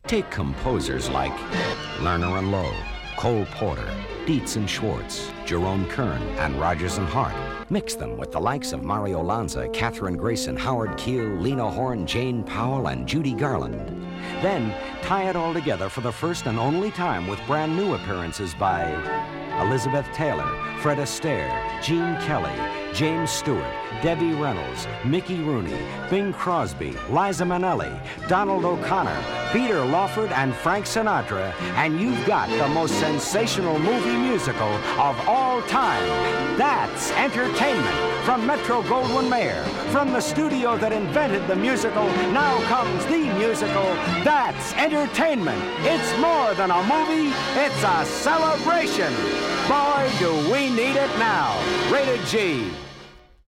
Take composers like Lerner and Lowe, Cole Porter, Dietz and Schwartz, Jerome Kern, and Rodgers and Hart. Mix them with the likes of Mario Lanza, Katherine Grayson, Howard Keel, Lena Horne, Jane Powell, and Judy Garland. Then tie it all together for the first and only time with brand new appearances by Elizabeth Taylor, Fred Astaire, Gene Kelly, James Stewart, Debbie Reynolds, Mickey Rooney, Bing Crosby, Liza Minnelli, Donald O'Connor, Peter Lawford, and Frank Sinatra, and you've got the most sensational movie musical of all time. That's entertainment from Metro-Goldwyn-Mayer. From the studio that invented the musical, now comes the musical. That's entertainment. It's more than a movie, it's a celebration. Boy, do we need it now. Rated G.